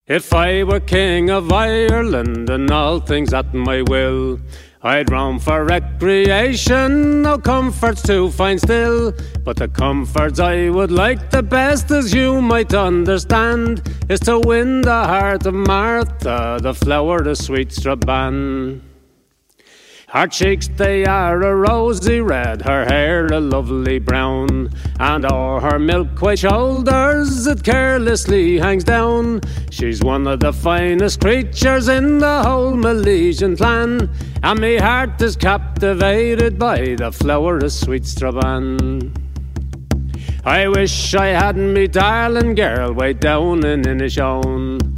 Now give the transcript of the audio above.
If I were king of Ireland and all things at my will, I'd roam for recreation, no comforts to find still. But the comforts I would like the best, as you might understand, is to win the heart of Martha, the flower of sweet Strabane. Her cheeks they are a rosy red, her hair a lovely brown, and o'er her milk-white shoulders it carelessly hangs down. She's one of the finest creatures in the whole Milesian clan, and me heart is captivated by the flower of sweet Strabane. I wish I had me darling girl way down in Inishowen.